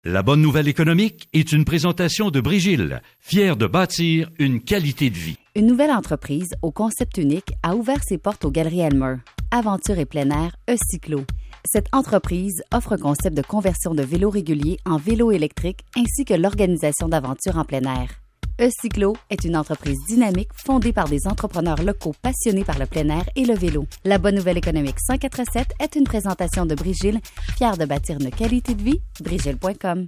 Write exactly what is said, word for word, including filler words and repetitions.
La bonne nouvelle économique est une présentation de Brigil, fière de bâtir une qualité de vie. Une nouvelle entreprise au concept unique a ouvert ses portes aux Galeries Elmer. Aventure et plein air, E-Cyclo. Cette entreprise offre un concept de conversion de vélos réguliers en vélos électriques ainsi que l'organisation d'aventures en plein air. E-Cyclo est une entreprise dynamique fondée par des entrepreneurs locaux passionnés par le plein air et le vélo. La bonne nouvelle économique cent quatre sept est une présentation de Brigil, fière de bâtir une qualité de vie. Brigil point com.